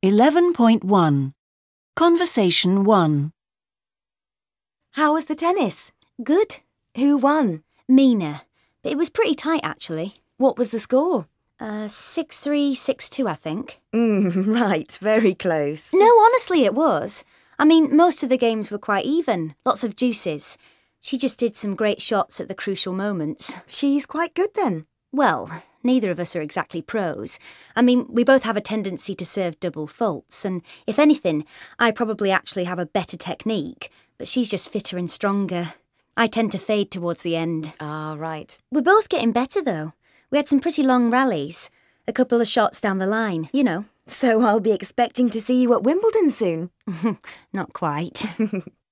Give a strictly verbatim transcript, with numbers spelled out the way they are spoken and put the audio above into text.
eleven point one. Conversation one. How was the tennis? Good. Who won? Mina. But it was pretty tight, actually. What was the score? Uh, six three, six two, I think. Mm, right, very close. No, honestly, it was. I mean, most of the games were quite even. Lots of deuces. She just did some great shots at the crucial moments. She's quite good then. Well, neither of us are exactly pros. I mean, we both have a tendency to serve double faults, and if anything, I probably actually have a better technique, but she's just fitter and stronger. I tend to fade towards the end. Ah, right. We're both getting better, though. We had some pretty long rallies. A couple of shots down the line, you know. So I'll be expecting to see you at Wimbledon soon. Not quite.